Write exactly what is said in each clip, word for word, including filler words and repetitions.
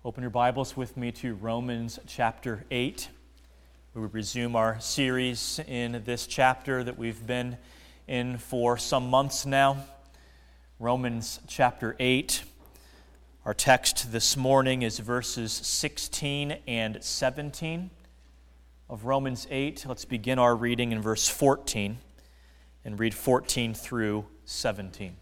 Open your Bibles with me to Romans chapter eight. We will resume our series in this chapter that we've been in for some months now. Romans chapter eight. Our text this morning is verses sixteen and seventeen of Romans eight. Let's begin our reading in verse fourteen and read fourteen through seventeen.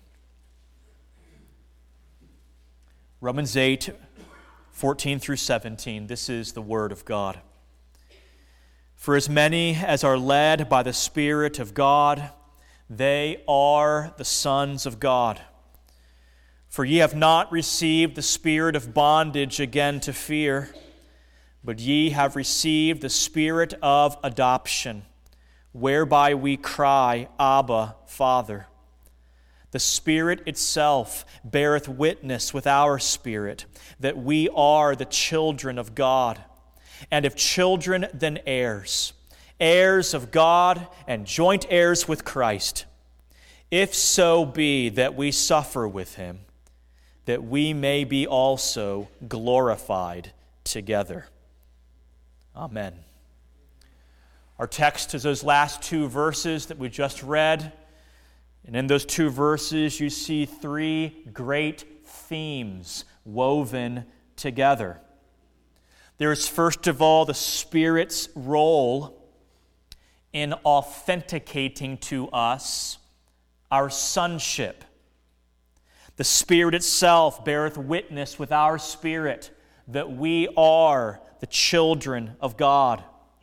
Romans eight, fourteen through seventeen. This is the Word of God. For as many as are led by the Spirit of God, they are the sons of God. For ye have not received the spirit of bondage again to fear, but ye have received the Spirit of adoption, whereby we cry, Abba, Father. The Spirit itself beareth witness with our spirit that we are the children of God. And if children, then heirs, heirs of God and joint heirs with Christ, if so be that we suffer with him, that we may be also glorified together. Amen. Our text is those last two verses that we just read. And in those two verses, you see three great themes woven together. There is, first of all, the Spirit's role in authenticating to us our sonship. The Spirit itself beareth witness with our spirit that we are the children of God.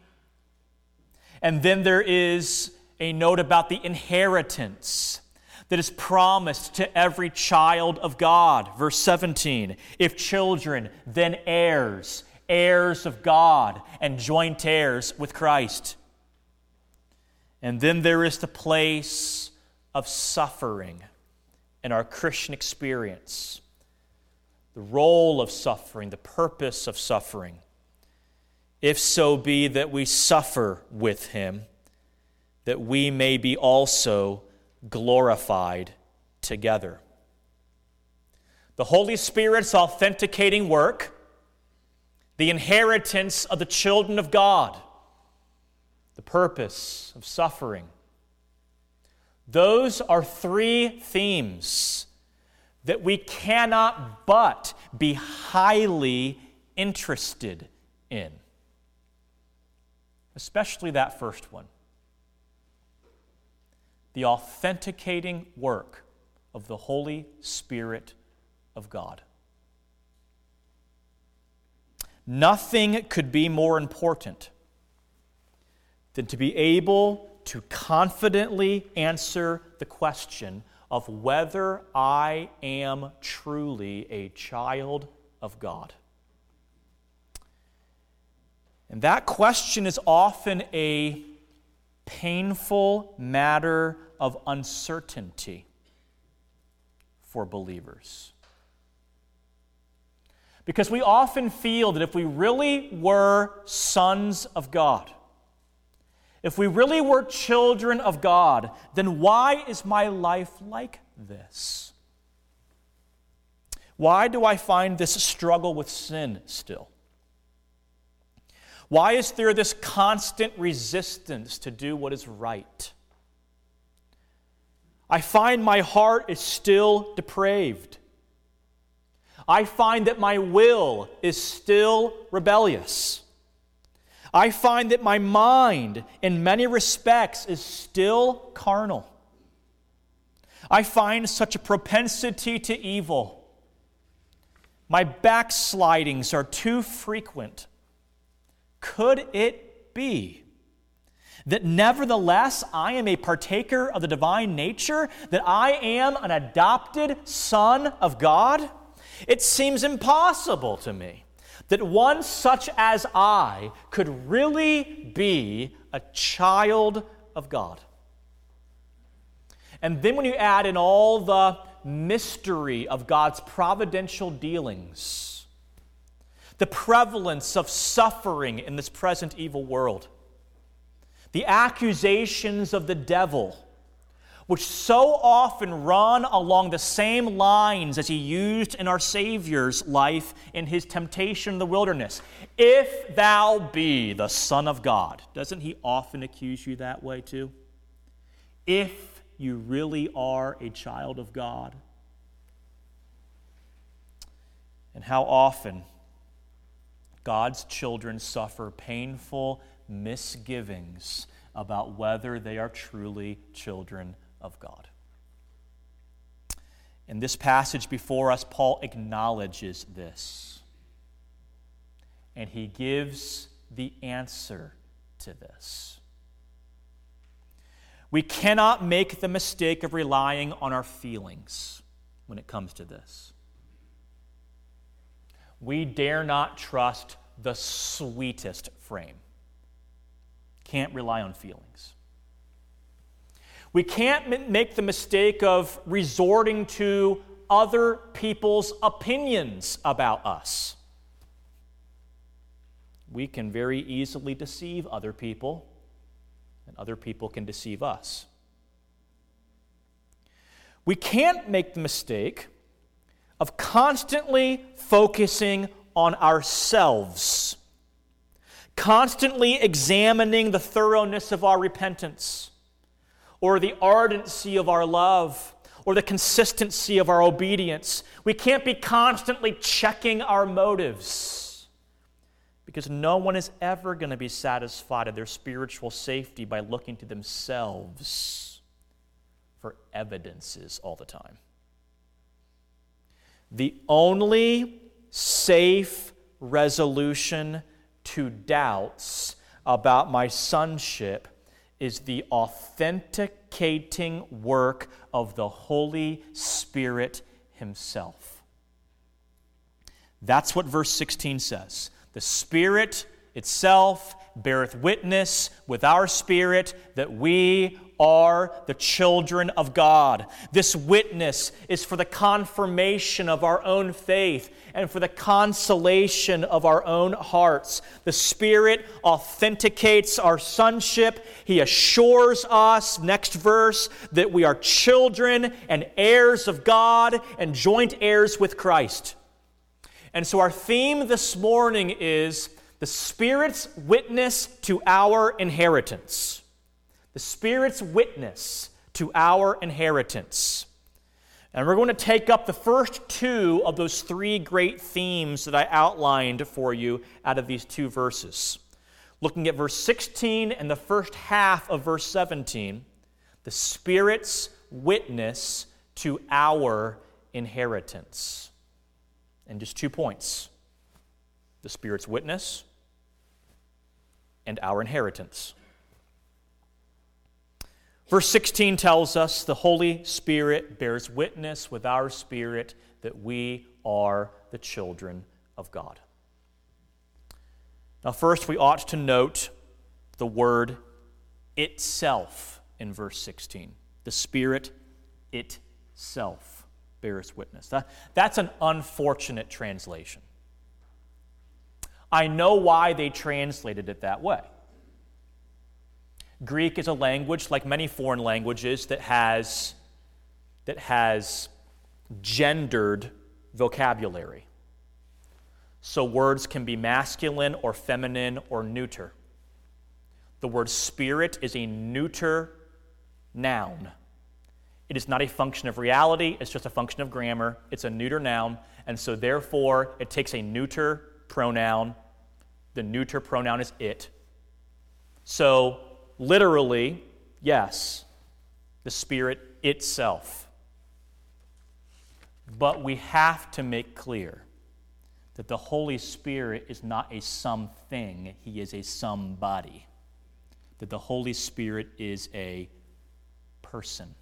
And then there is a note about the inheritance that is promised to every child of God. Verse seventeen, if children, then heirs, heirs of God, and joint heirs with Christ. And then there is the place of suffering in our Christian experience. The role of suffering, the purpose of suffering. If so be that we suffer with him, that we may be also glorified together. The Holy Spirit's authenticating work, the inheritance of the children of God, the purpose of suffering. Those are three themes that we cannot but be highly interested in. Especially that first one. The authenticating work of the Holy Spirit of God. Nothing could be more important than to be able to confidently answer the question of whether I am truly a child of God. And that question is often a painful matter of uncertainty for believers. Because we often feel that if we really were sons of God, if we really were children of God, then why is my life like this? Why do I find this struggle with sin still? Why is there this constant resistance to do what is right? I find my heart is still depraved. I find that my will is still rebellious. I find that my mind, in many respects, is still carnal. I find such a propensity to evil. My backslidings are too frequent. Could it be that nevertheless I am a partaker of the divine nature, that I am an adopted son of God? It seems impossible to me that one such as I could really be a child of God. And then when you add in all the mystery of God's providential dealings, the prevalence of suffering in this present evil world, the accusations of the devil, which so often run along the same lines as he used in our Savior's life in his temptation in the wilderness. If thou be the Son of God. Doesn't he often accuse you that way too? If you really are a child of God. And how often God's children suffer painful misgivings about whether they are truly children of God. In this passage before us, Paul acknowledges this. And he gives the answer to this. We cannot make the mistake of relying on our feelings when it comes to this. We dare not trust the sweetest frame. Can't rely on feelings. We can't make the mistake of resorting to other people's opinions about us. We can very easily deceive other people, and other people can deceive us. We can't make the mistake of constantly focusing on ourselves, constantly examining the thoroughness of our repentance, or the ardency of our love, or the consistency of our obedience. We can't be constantly checking our motives, because no one is ever going to be satisfied of their spiritual safety by looking to themselves for evidences all the time. The only safe resolution to doubts about my sonship is the authenticating work of the Holy Spirit himself. That's what verse sixteen says. The Spirit itself beareth witness with our spirit that we are the children of God. This witness is for the confirmation of our own faith and for the consolation of our own hearts. The Spirit authenticates our sonship. He assures us, next verse, that we are children and heirs of God and joint heirs with Christ. And so our theme this morning is the Spirit's witness to our inheritance. The Spirit's witness to our inheritance. And we're going to take up the first two of those three great themes that I outlined for you out of these two verses. Looking at verse sixteen and the first half of verse seventeen, the Spirit's witness to our inheritance. And just two points. The Spirit's witness and our inheritance. Verse sixteen tells us the Holy Spirit bears witness with our spirit that we are the children of God. Now, first, we ought to note the word itself in verse sixteen. The Spirit itself bears witness. That, that's an unfortunate translation. I know why they translated it that way. Greek is a language, like many foreign languages, that has, that has gendered vocabulary. So words can be masculine or feminine or neuter. The word spirit is a neuter noun. It is not a function of reality, it's just a function of grammar. It's a neuter noun, and so therefore it takes a neuter pronoun. The neuter pronoun is it. So, literally, yes, the Spirit itself. But we have to make clear that the Holy Spirit is not a something, he is a somebody. That the Holy Spirit is a person.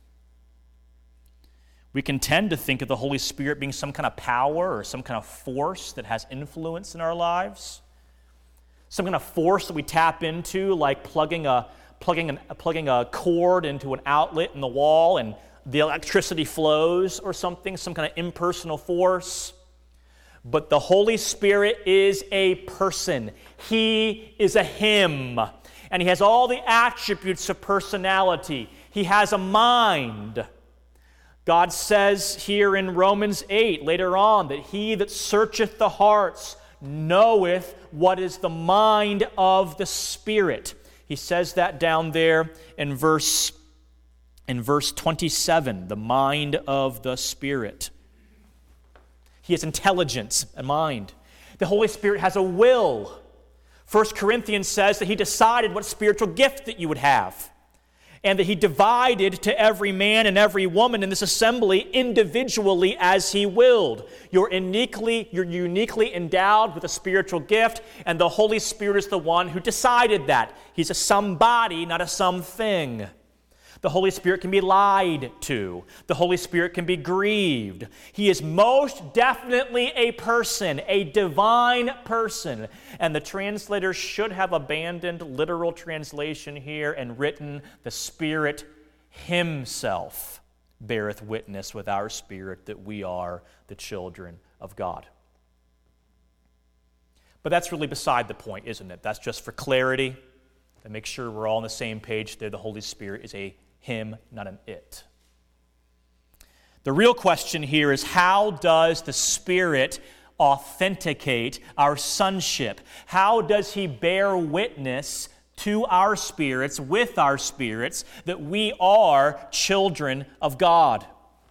We can tend to think of the Holy Spirit being some kind of power or some kind of force that has influence in our lives. Some kind of force that we tap into, like plugging a plugging, an, plugging a cord into an outlet in the wall and the electricity flows or something, some kind of impersonal force. But the Holy Spirit is a person. He is a him. And he has all the attributes of personality. He has a mind. God says here in Romans eight, later on, that he that searcheth the hearts knoweth what is the mind of the Spirit. He says that down there in verse, in verse twenty-seven, the mind of the Spirit. He has intelligence and mind. The Holy Spirit has a will. First Corinthians says that he decided what spiritual gift that you would have, and that he divided to every man and every woman in this assembly individually as he willed. You're uniquely, you're uniquely endowed with a spiritual gift, and the Holy Spirit is the one who decided that. He's a somebody, not a something. The Holy Spirit can be lied to. The Holy Spirit can be grieved. He is most definitely a person, a divine person. And the translators should have abandoned literal translation here and written, the Spirit himself beareth witness with our spirit that we are the children of God. But that's really beside the point, isn't it? That's just for clarity, to make sure we're all on the same page there. The Holy Spirit is a him, not an it. The real question here is, how does the Spirit authenticate our sonship? How does he bear witness to our spirits, with our spirits, that we are children of God?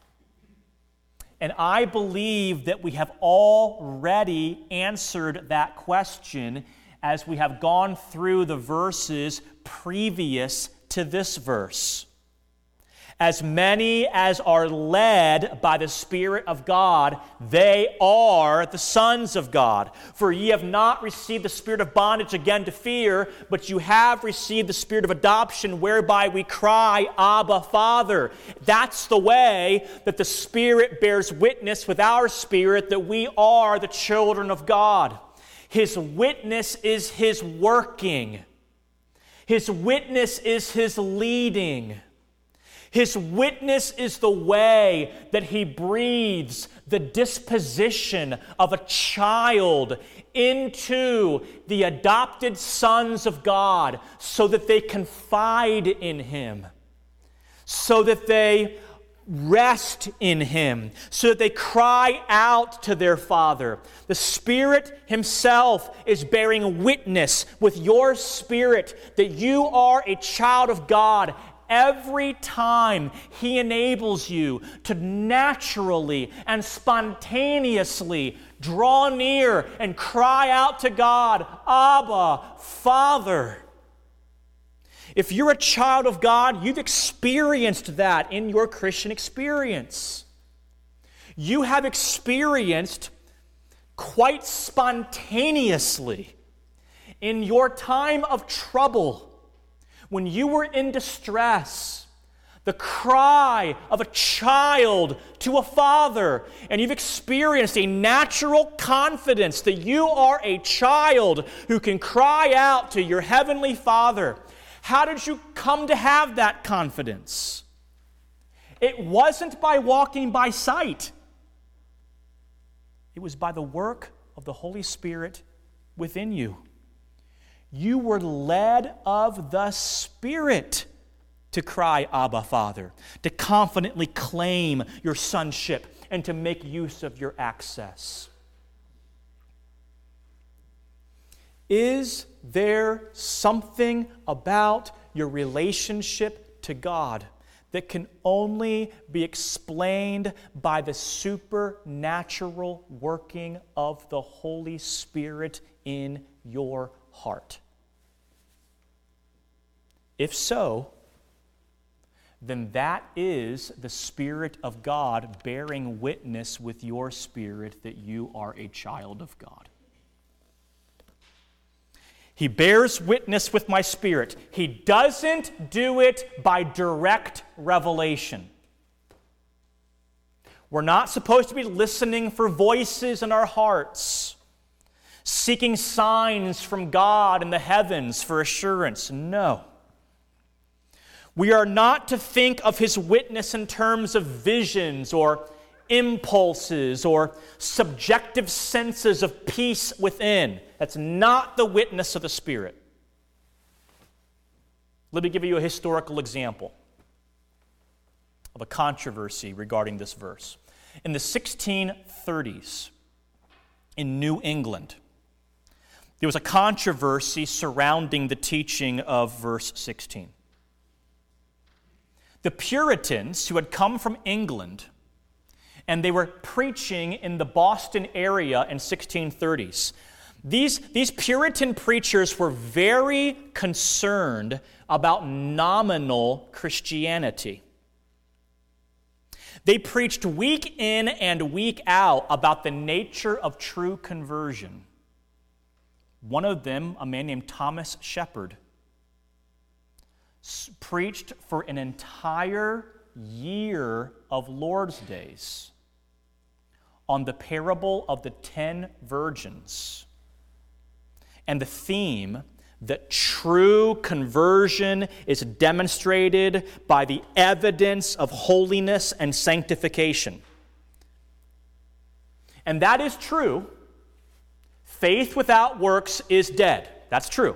And I believe that we have already answered that question as we have gone through the verses previous to this verse. As many as are led by the Spirit of God, they are the sons of God. For ye have not received the spirit of bondage again to fear, but you have received the spirit of adoption, whereby we cry, Abba, Father. That's the way that the Spirit bears witness with our spirit that we are the children of God. His witness is his working. His witness is his leading. His witness is the way that he breathes the disposition of a child into the adopted sons of God so that they confide in him, so that they rest in him, so that they cry out to their Father. The Spirit himself is bearing witness with your spirit that you are a child of God. Every time he enables you to naturally and spontaneously draw near and cry out to God, Abba, Father. If you're a child of God, you've experienced that in your Christian experience. You have experienced quite spontaneously in your time of trouble, when you were in distress, the cry of a child to a father, and you've experienced a natural confidence that you are a child who can cry out to your heavenly Father. How did you come to have that confidence? It wasn't by walking by sight. It was by the work of the Holy Spirit within you. You were led of the Spirit to cry, Abba, Father, to confidently claim your sonship and to make use of your access. Is there something about your relationship to God that can only be explained by the supernatural working of the Holy Spirit in your heart? If so, then that is the Spirit of God bearing witness with your spirit that you are a child of God. He bears witness with my spirit. He doesn't do it by direct revelation. We're not supposed to be listening for voices in our hearts, seeking signs from God in the heavens for assurance. No. We are not to think of his witness in terms of visions or impulses or subjective senses of peace within. That's not the witness of the Spirit. Let me give you a historical example. of a controversy regarding this verse. In the sixteen thirties, in New England, there was a controversy surrounding the teaching of verse sixteen. The Puritans, who had come from England, and they were preaching in the Boston area in sixteen thirties. These, these Puritan preachers were very concerned about nominal Christianity. They preached week in and week out about the nature of true conversion. One of them, a man named Thomas Shepard, preached for an entire year of Lord's Days on the parable of the ten virgins and the theme that true conversion is demonstrated by the evidence of holiness and sanctification. And that is true. Faith without works is dead. That's true.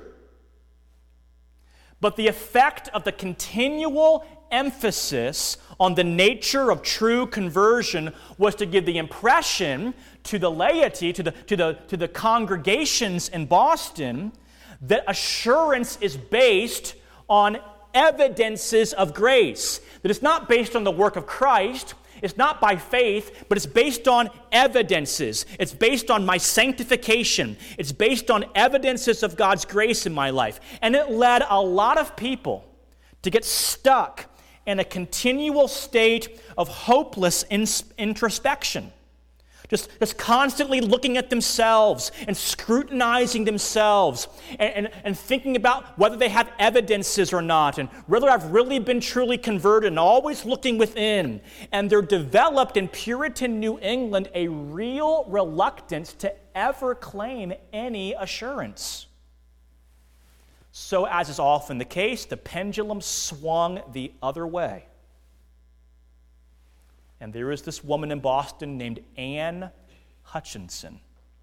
But the effect of the continual emphasis on the nature of true conversion was to give the impression to the laity, to the, to the, to the congregations in Boston, that assurance is based on evidences of grace. That it's not based on the work of Christ, it's not by faith, but it's based on evidences. It's based on my sanctification. It's based on evidences of God's grace in my life. And it led a lot of people to get stuck in a continual state of hopeless introspection. Just, just constantly looking at themselves and scrutinizing themselves and, and, and thinking about whether they have evidences or not and whether I've really been truly converted and always looking within. And there developed in Puritan New England a real reluctance to ever claim any assurance. So, as is often the case, the pendulum swung the other way. And there is this woman in Boston named Anne Hutchinson.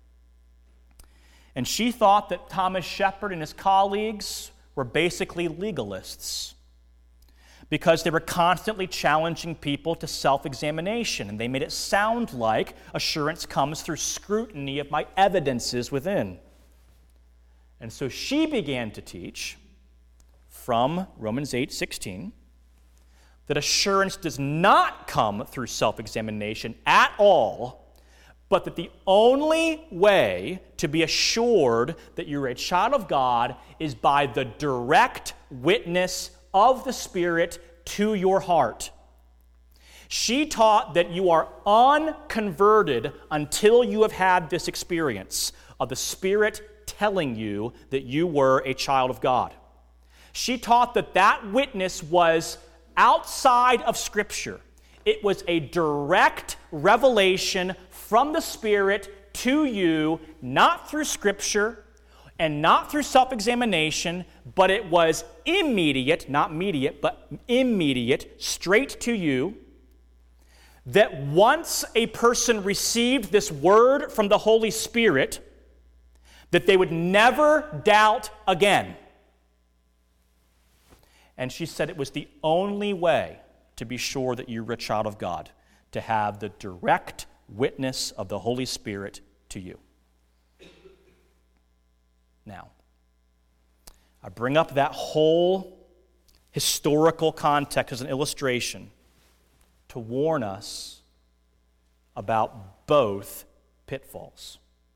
And she thought that Thomas Shepard and his colleagues were basically legalists because they were constantly challenging people to self-examination. And they made it sound like assurance comes through scrutiny of my evidences within. And so she began to teach from Romans eight sixteen that assurance does not come through self-examination at all, but that the only way to be assured that you're a child of God is by the direct witness of the Spirit to your heart. She taught that you are unconverted until you have had this experience of the Spirit telling you that you were a child of God. She taught that that witness was outside of Scripture. It was a direct revelation from the Spirit to you, not through Scripture and not through self-examination, but it was immediate, not mediate, but immediate, straight to you, that once a person received this word from the Holy Spirit, that they would never doubt again. And she said it was the only way to be sure that you were a child of God, to have the direct witness of the Holy Spirit to you. Now, I bring up that whole historical context as an illustration to warn us about both pitfalls.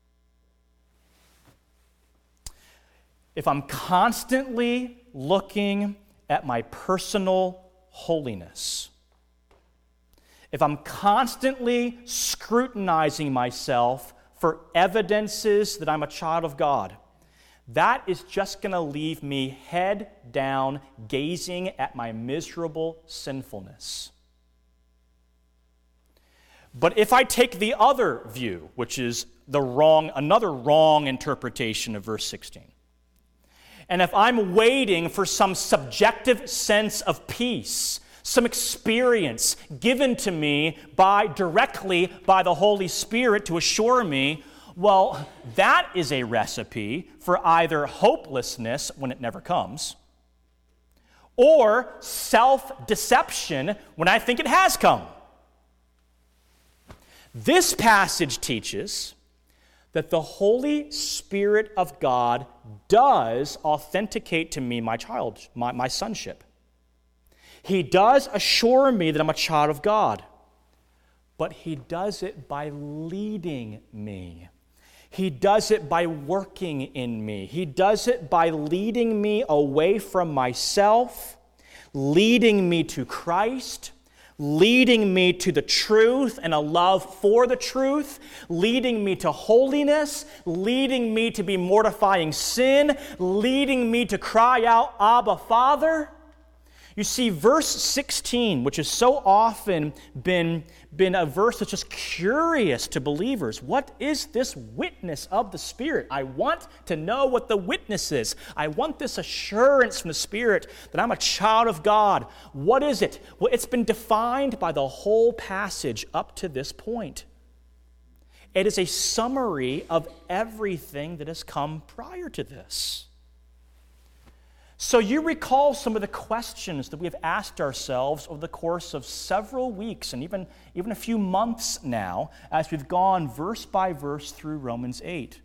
If I'm constantly looking at my personal holiness, if I'm constantly scrutinizing myself for evidences that I'm a child of God, that is just going to leave me head down, gazing at my miserable sinfulness. But if I take the other view, which is the wrong, another wrong interpretation of verse sixteen, and if I'm waiting for some subjective sense of peace, some experience given to me by directly by the Holy Spirit to assure me, well, that is a recipe for either hopelessness when it never comes, or self-deception when I think it has come. This passage teaches that the Holy Spirit of God does authenticate to me my child, my, my sonship. He does assure me that I'm a child of God, but he does it by leading me. He does it by working in me. He does it by leading me away from myself, leading me to Christ, leading me to the truth and a love for the truth, leading me to holiness, leading me to be mortifying sin, leading me to cry out, Abba, Father. You see, verse sixteen, which has so often been, been a verse that's just curious to believers. What is this witness of the Spirit? I want to know what the witness is. I want this assurance from the Spirit that I'm a child of God. What is it? Well, it's been defined by the whole passage up to this point. It is a summary of everything that has come prior to this. So you recall some of the questions that we have asked ourselves over the course of several weeks and even, even a few months now as we've gone verse by verse through Romans eight.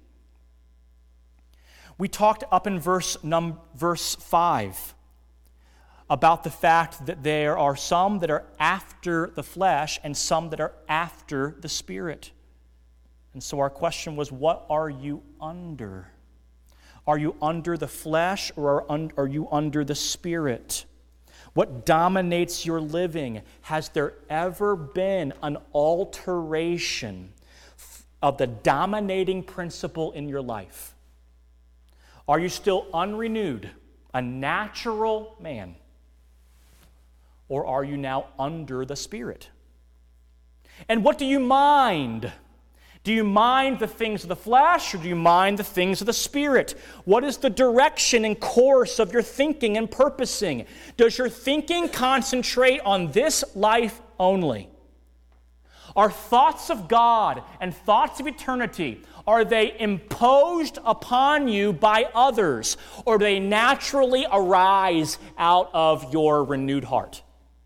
We talked up in verse, num, verse five about the fact that there are some that are after the flesh and some that are after the Spirit. And so our question was, what are you under? Are you under the flesh or are, un- are you under the Spirit? What dominates your living? Has there ever been an alteration of the dominating principle in your life? Are you still unrenewed, a natural man? Or are you now under the Spirit? And what do you mind? Do you mind the things of the flesh, or do you mind the things of the Spirit? What is the direction and course of your thinking and purposing? Does your thinking concentrate on this life only? Are thoughts of God and thoughts of eternity, are they imposed upon you by others, or do they naturally arise out of your renewed heart?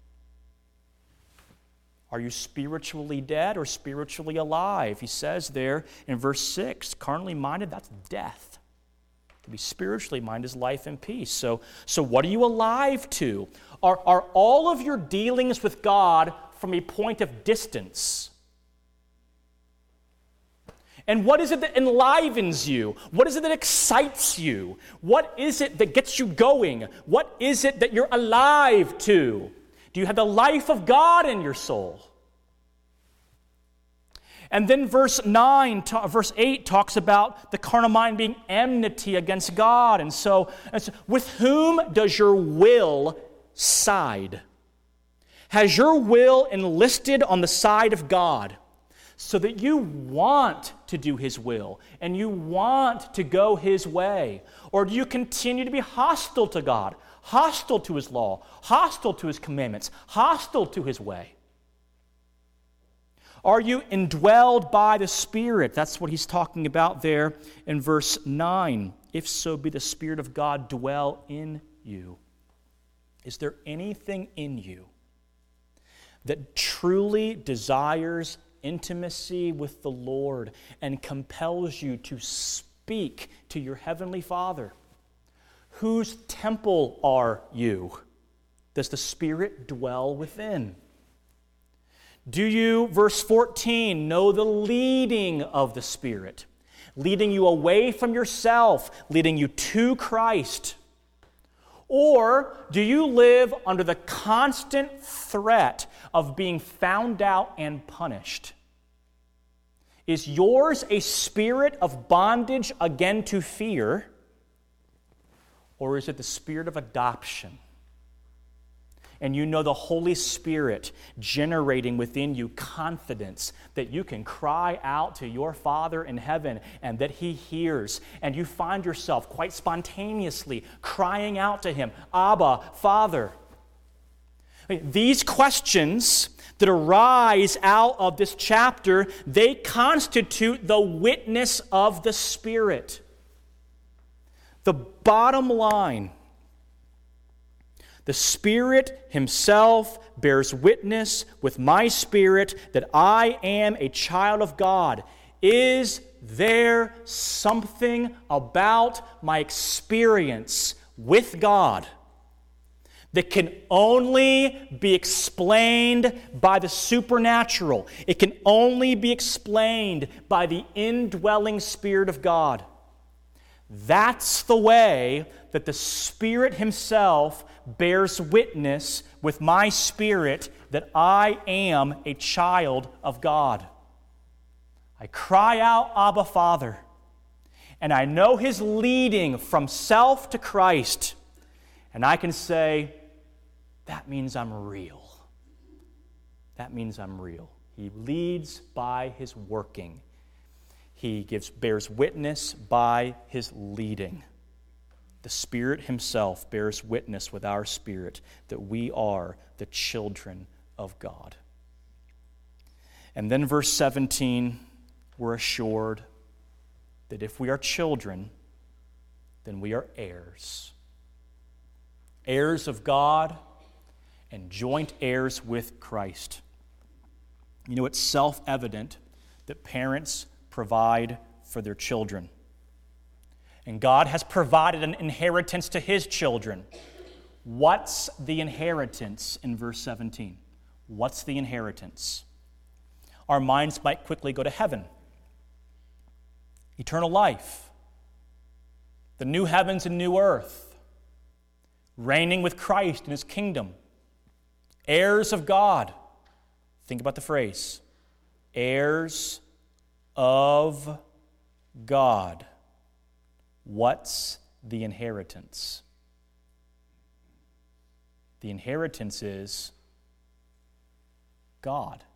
Are you spiritually dead or spiritually alive? He says there in verse six, carnally minded, that's death. To be spiritually minded is life and peace. So, so what are you alive to? Are, are all of your dealings with God from a point of distance? And what is it that enlivens you? What is it that excites you? What is it that gets you going? What is it that you're alive to? Do you have the life of God in your soul? And then verse nine, to, verse eight talks about the carnal mind being enmity against God. And so, and so, with whom does your will side? Has your will enlisted on the side of God so that you want to do His will and you want to go His way? Or do you continue to be hostile to God? Hostile to His law, hostile to His commandments, hostile to His way? Are you indwelled by the Spirit? That's what he's talking about there in verse nine. If so be the Spirit of God dwell in you. Is there anything in you that truly desires intimacy with the Lord and compels you to speak to your Heavenly Father? Whose temple are you? Does the Spirit dwell within? Do you, verse fourteen, know the leading of the Spirit, leading you away from yourself, leading you to Christ? Or do you live under the constant threat of being found out and punished? Is yours a spirit of bondage again to fear? Or is it the spirit of adoption? And you know the Holy Spirit generating within you confidence that you can cry out to your Father in heaven and that He hears. And you find yourself quite spontaneously crying out to Him, Abba, Father. These questions that arise out of this chapter, they constitute the witness of the Spirit. The bottom line, The Spirit himself bears witness with my spirit that I am a child of God. Is there something about my experience with God that can only be explained by the supernatural? It can only be explained by the indwelling Spirit of God. That's the way that the Spirit himself bears witness with my spirit that I am a child of God. I cry out, Abba, Father, and I know his leading from self to Christ, and I can say, that means I'm real. That means I'm real. He leads by his working. He gives, bears witness by his leading. The Spirit himself bears witness with our spirit that we are the children of God. And then verse seventeen, we're assured that if we are children, then we are heirs. Heirs of God and joint heirs with Christ. You know, it's self-evident that parents provide for their children. And God has provided an inheritance to his children. What's the inheritance in verse seventeen? What's the inheritance? Our minds might quickly go to heaven. Eternal life. The new heavens and new earth. Reigning with Christ in his kingdom. Heirs of God. Think about the phrase. Heirs of God. What's the inheritance? The inheritance is God.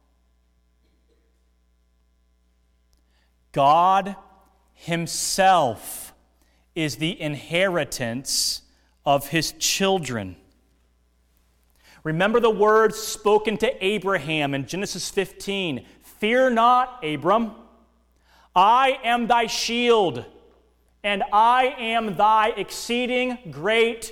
God himself is the inheritance of his children. Remember the words spoken to Abraham in Genesis fifteen. Fear not, Abram. I am thy shield, and I am thy exceeding great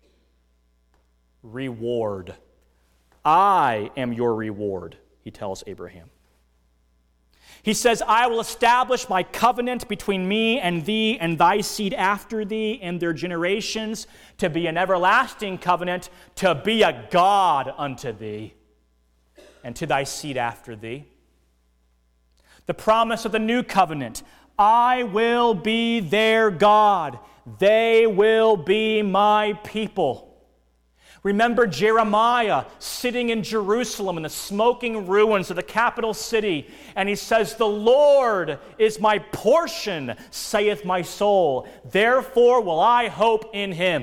reward. I am your reward, he tells Abraham. He says, I will establish my covenant between me and thee and thy seed after thee and their generations to be an everlasting covenant, to be a God unto thee and to thy seed after thee. The promise of the new covenant, I will be their God. They will be my people. Remember Jeremiah sitting in Jerusalem in the smoking ruins of the capital city, and he says, the Lord is my portion, saith my soul. Therefore will I hope in him.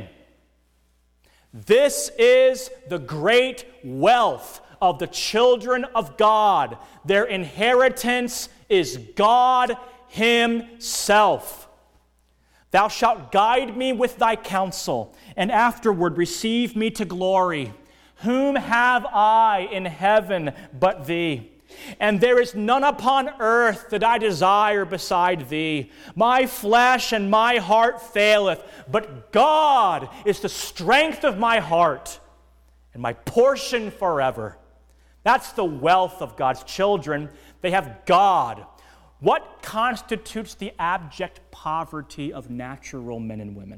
This is the great wealth of the children of God. Their inheritance is God himself. Thou shalt guide me with thy counsel, and afterward receive me to glory. Whom have I in heaven but thee? And there is none upon earth that I desire beside thee. My flesh and my heart faileth, but God is the strength of my heart and my portion forever. That's the wealth of God's children. They have God. What constitutes the abject poverty of natural men and women?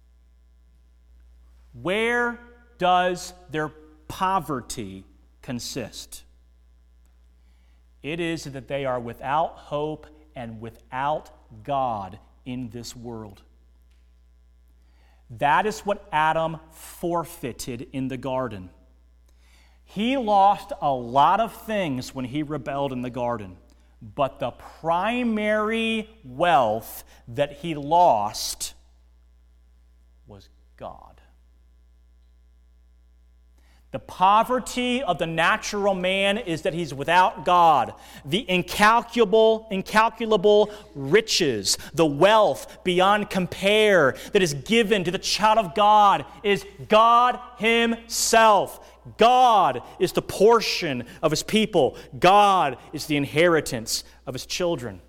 Where does their poverty consist? It is that they are without hope and without God in this world. That is what Adam forfeited in the garden. He lost a lot of things when he rebelled in the garden. But the primary wealth that he lost was God. The poverty of the natural man is that he's without God. The incalculable, incalculable riches, the wealth beyond compare that is given to the child of God is God himself. God is the portion of his people. God is the inheritance of his children.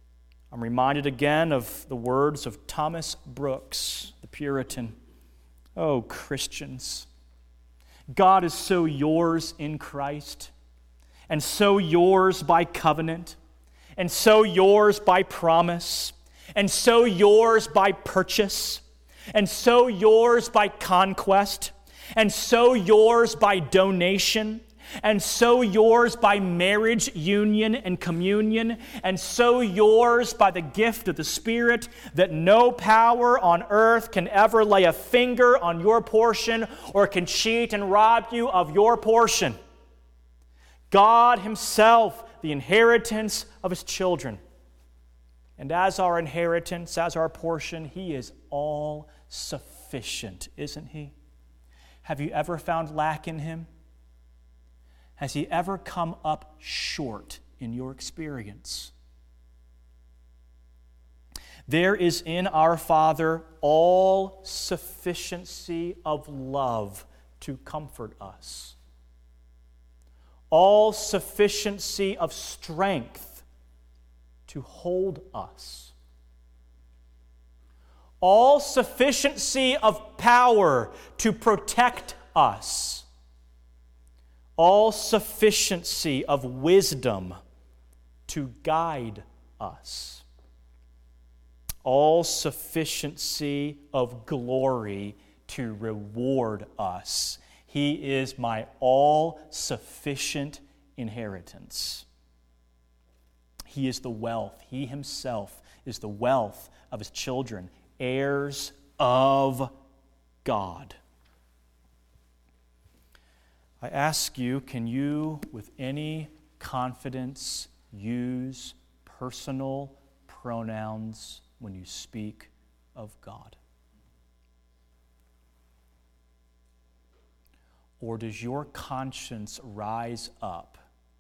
I'm reminded again of the words of Thomas Brooks, the Puritan. Oh, Christians, God is so yours in Christ, and so yours by covenant, and so yours by promise, and so yours by purchase, and so yours by conquest, and so yours by donation, and so yours by marriage, union, and communion, and so yours by the gift of the Spirit, that no power on earth can ever lay a finger on your portion or can cheat and rob you of your portion. God himself, the inheritance of his children. And as our inheritance, as our portion, he is all sufficient, isn't he? Have you ever found lack in him? Has he ever come up short in your experience? There is in our Father all sufficiency of love to comfort us, all sufficiency of strength to hold us, all sufficiency of power to protect us, all sufficiency of wisdom to guide us, all sufficiency of glory to reward us. He is my all-sufficient inheritance. He is the wealth. He himself is the wealth of his children, heirs of God. I ask you, can you, with any confidence, use personal pronouns when you speak of God? Or does your conscience rise up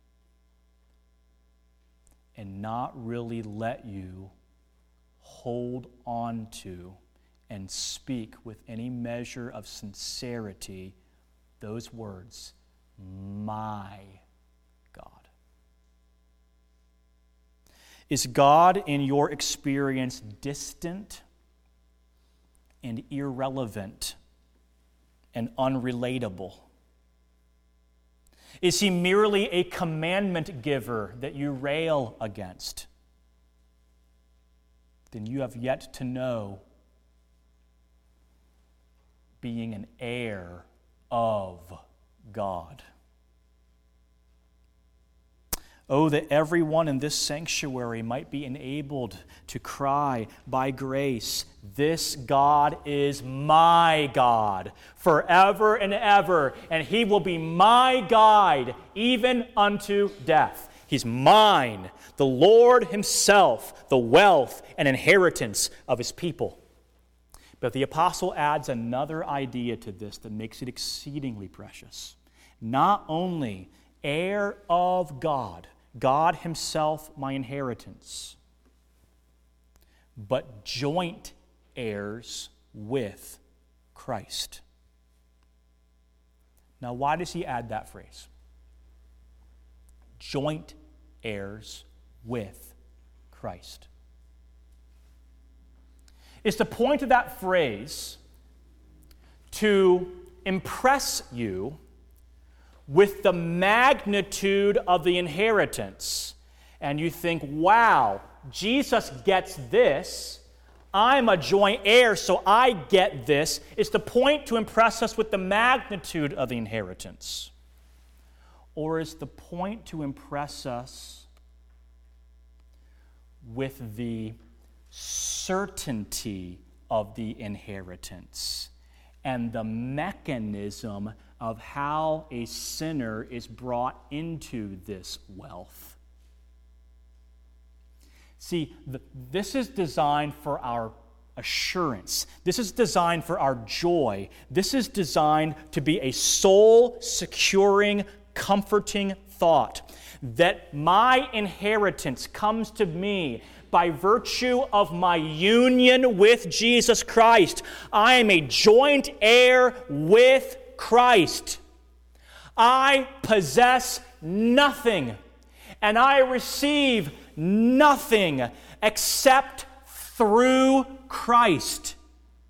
and not really let you hold on to and speak with any measure of sincerity those words, my God? Is God in your experience distant and irrelevant and unrelatable? Is he merely a commandment giver that you rail against? Then you have yet to know being an heir of God. Oh, that everyone in this sanctuary might be enabled to cry by grace, this God is my God forever and ever, and he will be my guide even unto death. He's mine, the Lord himself, the wealth and inheritance of his people. But the apostle adds another idea to this that makes it exceedingly precious. Not only heir of God, God himself my inheritance, but joint heirs with Christ. Now, why does he add that phrase? Joint heirs with Christ. Is the point of that phrase to impress you with the magnitude of the inheritance, and you think, wow, Jesus gets this, I'm a joint heir, so I get this? Is the point to impress us with the magnitude of the inheritance? Or is the point to impress us with the certainty of the inheritance and the mechanism of how a sinner is brought into this wealth? See, the, this is designed for our assurance. This is designed for our joy. This is designed to be a soul-securing, comforting thought that my inheritance comes to me by virtue of my union with Jesus Christ. I am a joint heir with Christ. I possess nothing, and I receive nothing except through Christ.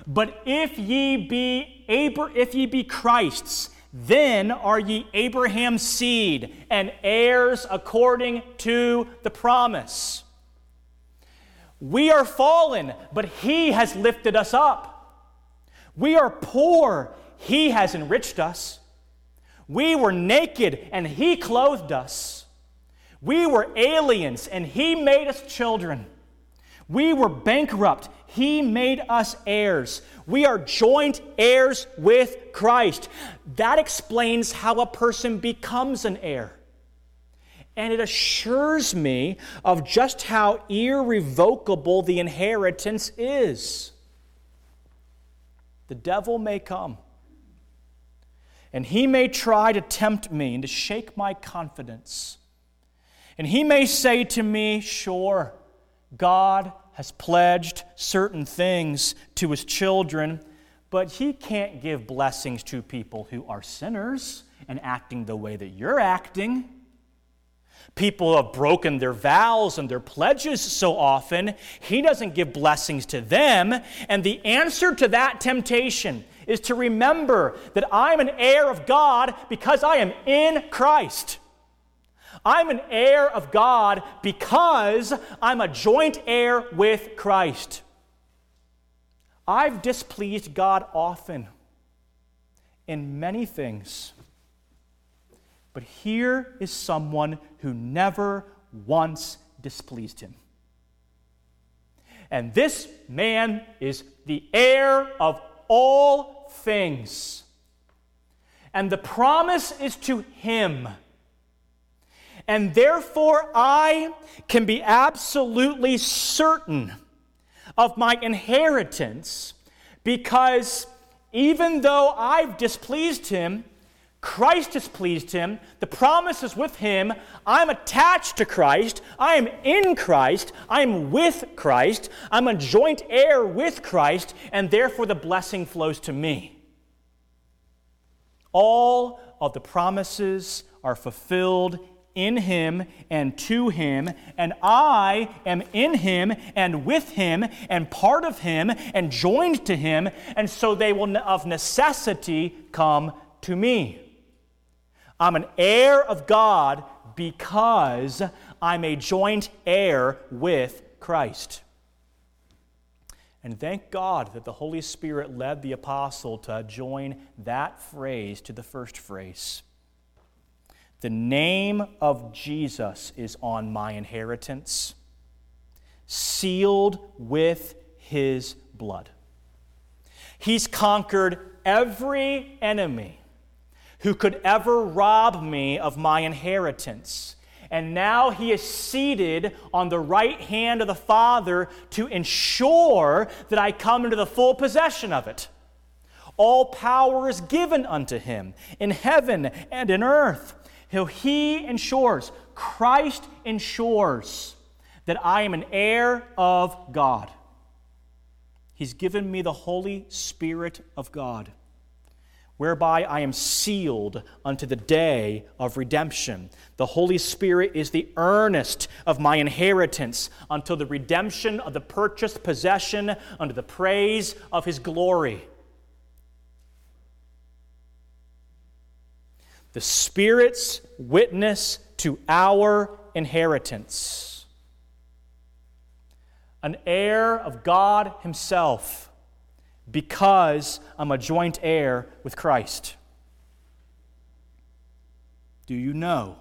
But if ye be Abra- if ye be Christ's, then are ye Abraham's seed and heirs according to the promise. We are fallen, but he has lifted us up. We are poor, he has enriched us. We were naked, and he clothed us. We were aliens, and he made us children. We were bankrupt, he made us heirs. We are joint heirs with Christ. That explains how a person becomes an heir. And it assures me of just how irrevocable the inheritance is. The devil may come, and he may try to tempt me and to shake my confidence. And he may say to me, sure, God has pledged certain things to his children, but he can't give blessings to people who are sinners and acting the way that you're acting. People have broken their vows and their pledges so often, he doesn't give blessings to them. And the answer to that temptation is to remember that I'm an heir of God because I am in Christ. I'm an heir of God because I'm a joint heir with Christ. I've displeased God often in many things. But here is someone who never once displeased him. And this man is the heir of all things. And the promise is to him. And therefore I can be absolutely certain of my inheritance, because even though I've displeased him, Christ has pleased him, the promise is with him, I'm attached to Christ, I am in Christ, I am with Christ, I'm a joint heir with Christ, and therefore the blessing flows to me. All of the promises are fulfilled in him and to him, and I am in him and with him and part of him and joined to him, and so they will of necessity come to me. I'm an heir of God because I'm a joint heir with Christ. And thank God that the Holy Spirit led the apostle to join that phrase to the first phrase. The name of Jesus is on my inheritance, sealed with his blood. He's conquered every enemy who could ever rob me of my inheritance. And now he is seated on the right hand of the Father to ensure that I come into the full possession of it. All power is given unto him in heaven and in earth. He ensures, Christ ensures that I am an heir of God. He's given me the Holy Spirit of God, whereby I am sealed unto the day of redemption. The Holy Spirit is the earnest of my inheritance until the redemption of the purchased possession unto the praise of his glory. The Spirit's witness to our inheritance. An heir of God himself, because I'm a joint heir with Christ. Do you know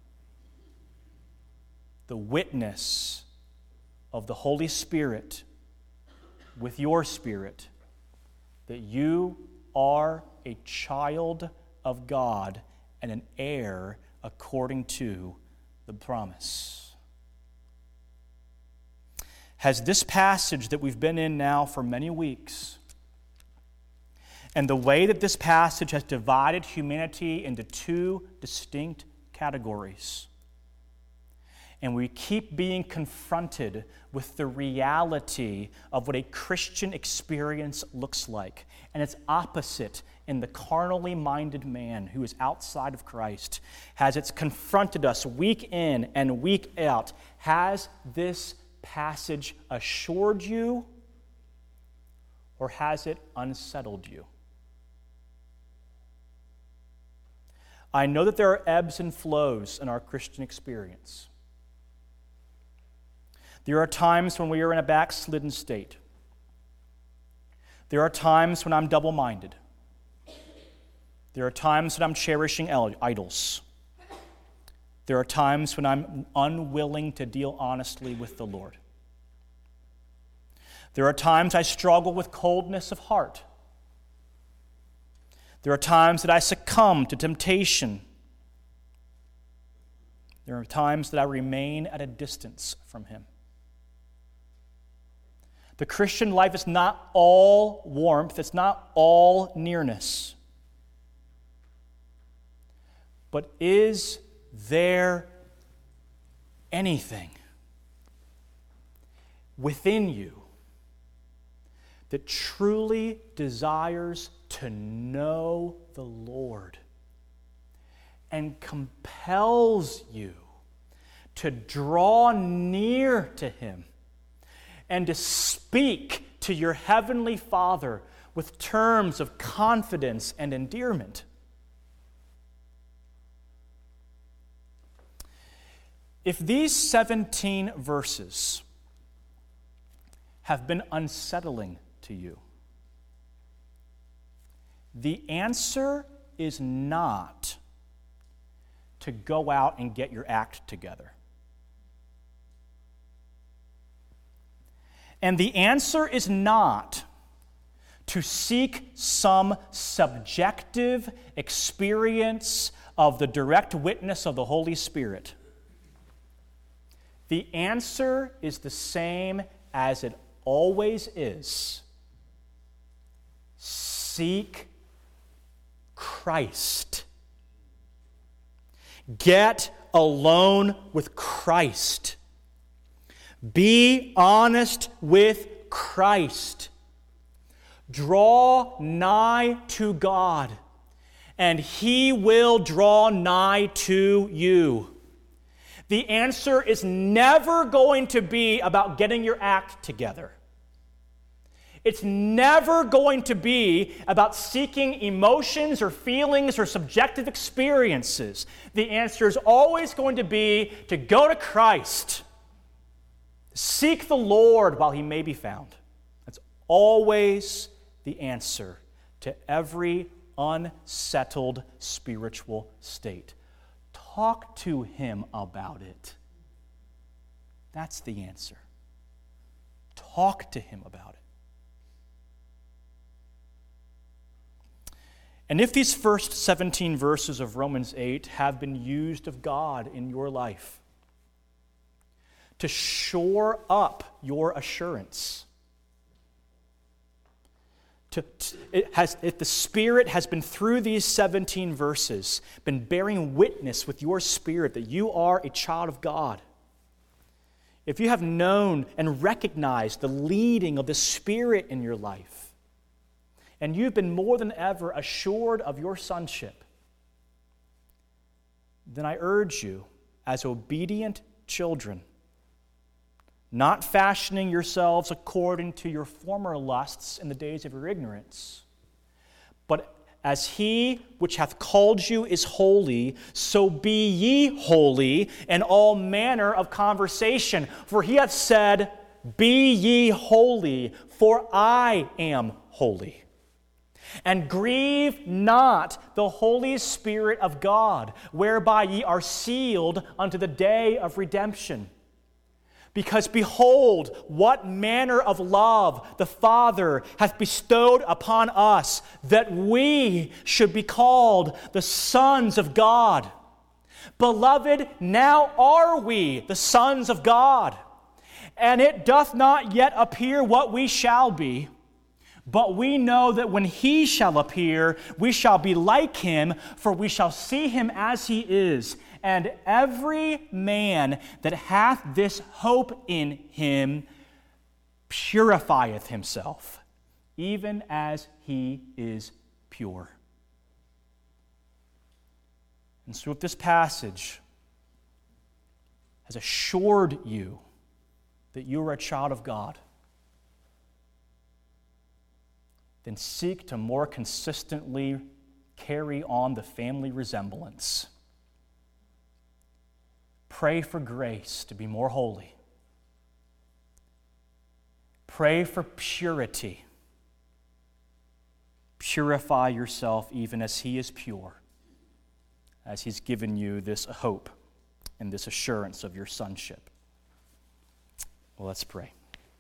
the witness of the Holy Spirit with your spirit that you are a child of God and an heir according to the promise? Has this passage that we've been in now for many weeks, and the way that this passage has divided humanity into two distinct categories, and we keep being confronted with the reality of what a Christian experience looks like, and its opposite in the carnally minded man who is outside of Christ, has it's confronted us week in and week out. Has this passage assured you or has it unsettled you? I know that there are ebbs and flows in our Christian experience. There are times when we are in a backslidden state. There are times when I'm double-minded. There are times when I'm cherishing idols. There are times when I'm unwilling to deal honestly with the Lord. There are times I struggle with coldness of heart. There are times that I succumb to temptation. There are times that I remain at a distance from Him. The Christian life is not all warmth, it's not all nearness. But is there anything within you that truly desires to know the Lord and compels you to draw near to Him and to speak to your Heavenly Father with terms of confidence and endearment? If these seventeen verses have been unsettling to you, the answer is not to go out and get your act together. And the answer is not to seek some subjective experience of the direct witness of the Holy Spirit. The answer is the same as it always is. Seek Christ. Get alone with Christ. Be honest with Christ. Draw nigh to God, and He will draw nigh to you. The answer is never going to be about getting your act together. It's never going to be about seeking emotions or feelings or subjective experiences. The answer is always going to be to go to Christ. Seek the Lord while He may be found. That's always the answer to every unsettled spiritual state. Talk to Him about it. That's the answer. Talk to Him about it. And if these first seventeen verses of Romans eight have been used of God in your life to shore up your assurance, To, it has, if the Spirit has been through these seventeen verses, been bearing witness with your spirit that you are a child of God, if you have known and recognized the leading of the Spirit in your life, and you've been more than ever assured of your sonship, then I urge you, as obedient children, not fashioning yourselves according to your former lusts in the days of your ignorance, but as He which hath called you is holy, so be ye holy in all manner of conversation. For He hath said, Be ye holy, for I am holy. And grieve not the Holy Spirit of God, whereby ye are sealed unto the day of redemption. Because behold, what manner of love the Father hath bestowed upon us, that we should be called the sons of God. Beloved, now are we the sons of God, and it doth not yet appear what we shall be. But we know that when He shall appear, we shall be like Him, for we shall see Him as He is. And every man that hath this hope in Him purifieth himself, even as He is pure. And so if this passage has assured you that you are a child of God, then seek to more consistently carry on the family resemblance. Pray for grace to be more holy. Pray for purity. Purify yourself even as He is pure, as He's given you this hope and this assurance of your sonship. Well, let's pray.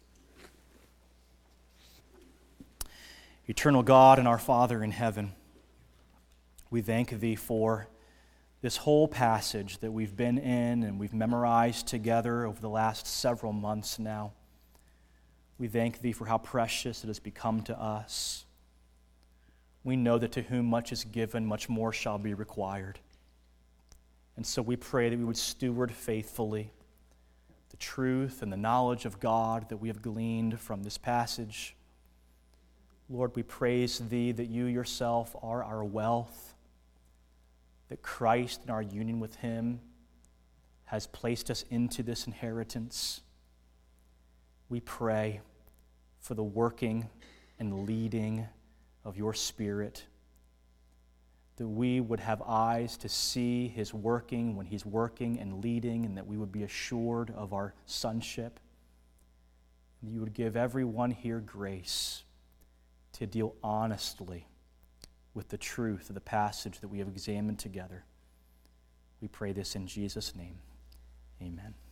Eternal God and our Father in heaven, we thank Thee for this whole passage that we've been in and we've memorized together over the last several months now. We thank Thee for how precious it has become to us. We know that to whom much is given, much more shall be required. And so we pray that we would steward faithfully the truth and the knowledge of God that we have gleaned from this passage. Lord, we praise Thee that You yourself are our wealth, that Christ in our union with Him has placed us into this inheritance. We pray for the working and leading of Your Spirit, that we would have eyes to see His working when He's working and leading, and that we would be assured of our sonship. And You would give everyone here grace to deal honestly with the truth of the passage that we have examined together. We pray this in Jesus' name. Amen.